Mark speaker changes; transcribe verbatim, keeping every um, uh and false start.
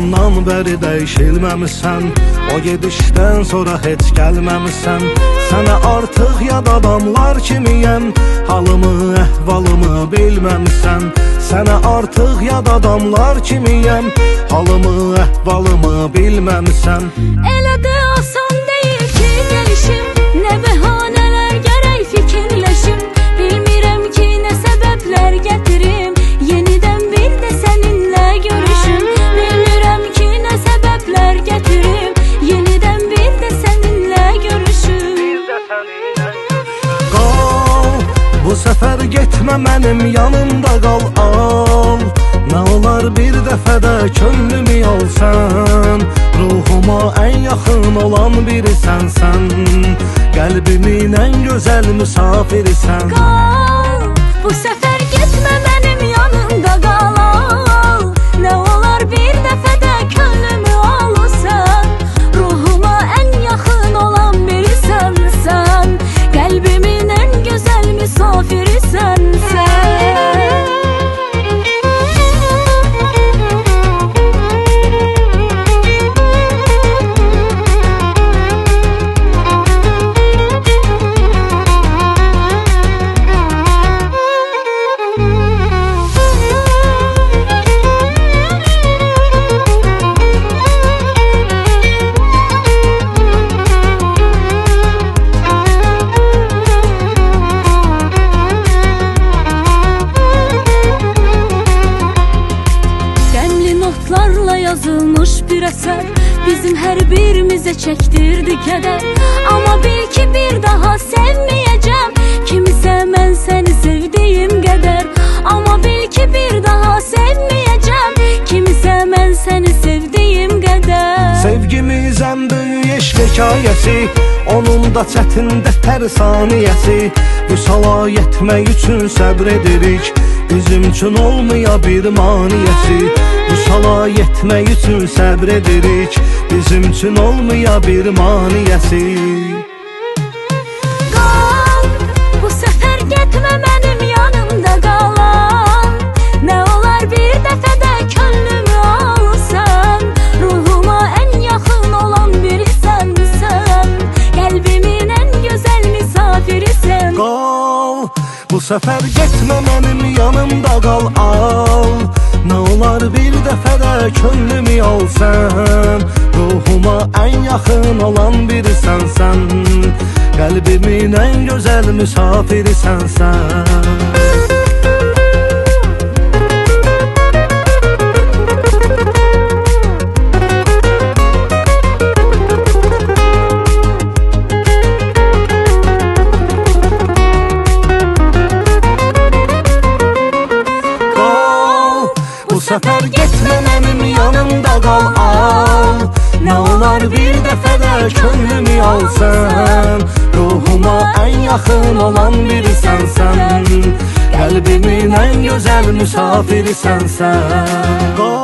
Speaker 1: Doğduğundan bəri dəyişilməmisən, o gedişdən sonra heç gəlməmisən. Sənə artıq yad adamlar kimiyəm, halımı, əhvalımı bilməmisən. Sənə artıq yad adamlar kimiyəm, halımı, əhvalımı bilməmisən.
Speaker 2: Elə də asan deyil ki gəlişim, nə bəhanələr gərək fikirləşim. Bilmirəm ki nə səbəblər gətirim, yenidən bir də səninlə görüşüm. Bilmirəm ki nə səbəblər gətirim, yenidən bir də səninlə görüşüm.
Speaker 1: Qal, bu səfər getmə mənim yanımda qal, al. Nə olar bir dəfədə könlümü alsan, ruhuma ən yaxın olan biri sənsən, qəlbimin ən gözəl müsafirisən.
Speaker 2: Qal, bu səfər getmə mənim yanımda qal, al. Nə olar bir dəfədə könlümü alsan, ruhuma ən yaxın olan biri sənsən, qəlbimin ən gözəl müsafirisən sən. Yazılmış bir əsər bizim hər birimizə çəkdirdi kədər. Amma bil ki bir daha sevməyəcəm kimisə mən səni sevdiyim qədər. Amma bil ki bir daha sevməyəcəm kimisə mən səni sevdiyim qədər.
Speaker 1: Sevgimiz ən böyük eşq hekayəsi, onun da çətində hər saniyəsi. Vüsala yetmək üçün səbr edirik, bizim üçün olmaya bir maniyəsi. Vüsala yetmək üçün səbr edirik, bizim üçün olmaya bir maniyəsi.
Speaker 2: Qal, bu səfər getmə mənim yanımda qalan. Nə olar bir dəfədə könlümü alsan, ruhuma ən yaxın olan biri sənsən, qəlbimin ən gözəl misafirisən.
Speaker 1: Qal, bu səfər getmə mənim yanımda qal, al. Nə olar bir dəfədə könlümü alsan, ruhuma ən yaxın olan biri sənsən, qəlbimin ən gözəl müsafiri sənsən. Bu səfər getmə mənim yanımda qal, al. Nə olar bir dəfədə könlümü alsan, ruhuma ən yaxın olan biri sənsən, qəlbimin ən gözəl müsafiri sənsən.